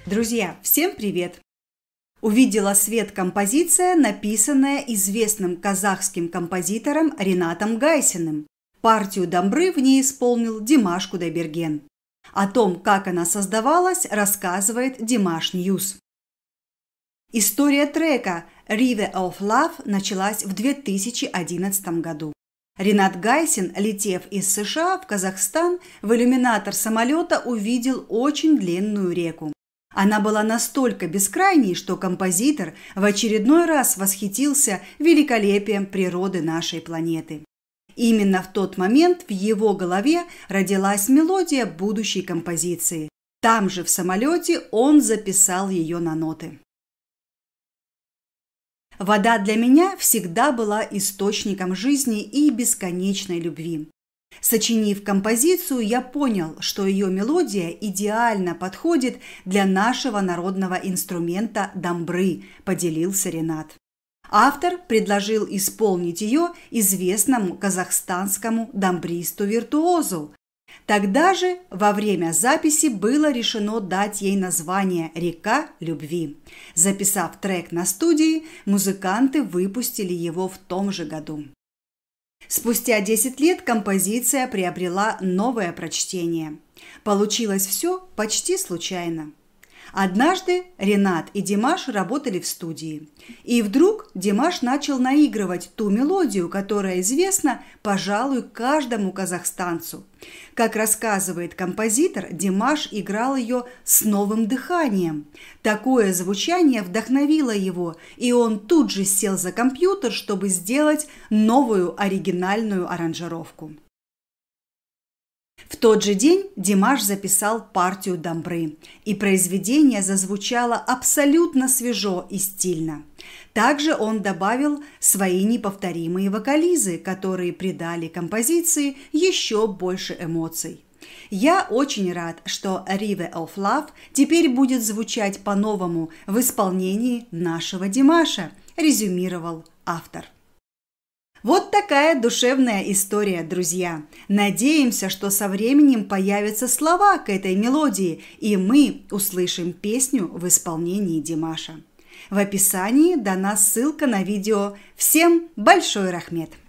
Друзья, всем привет! Увидела свет композиция, написанная известным казахским композитором Ринатом Гайсиным. Партию дамбры в ней исполнил Димаш Кудайберген. О том, как она создавалась, рассказывает Димаш Ньюс. История трека «River of Love» началась в 2011 году. Ринат Гайсин, летев из США в Казахстан, в иллюминатор самолета увидел очень длинную реку. Она была настолько бескрайней, что композитор в очередной раз восхитился великолепием природы нашей планеты. Именно в тот момент в его голове родилась мелодия будущей композиции. Там же в самолете он записал ее на ноты. Вода для меня всегда была источником жизни и бесконечной любви. Сочинив композицию, я понял, что ее мелодия идеально подходит для нашего народного инструмента дамбры, поделился Ринат. Автор предложил исполнить ее известному казахстанскому дамбристу-виртуозу. Тогда же во время записи было решено дать ей название «Река любви». Записав трек на студии, музыканты выпустили его в том же году. Спустя 10 лет композиция приобрела новое прочтение. Получилось все почти случайно. Однажды Ринат и Димаш работали в студии. И вдруг Димаш начал наигрывать ту мелодию, которая известна, пожалуй, каждому казахстанцу. Как рассказывает композитор, Димаш играл ее с новым дыханием. Такое звучание вдохновило его, и он тут же сел за компьютер, чтобы сделать новую оригинальную аранжировку. В тот же день Димаш записал партию дамбры, и произведение зазвучало абсолютно свежо и стильно. Также он добавил свои неповторимые вокализы, которые придали композиции еще больше эмоций. Я очень рад, что «River of Love» теперь будет звучать по-новому в исполнении нашего Димаша, резюмировал автор. Вот такая душевная история, друзья. Надеемся, что со временем появятся слова к этой мелодии, и мы услышим песню в исполнении Димаша. В описании дана ссылка на видео. Всем большой рахмет!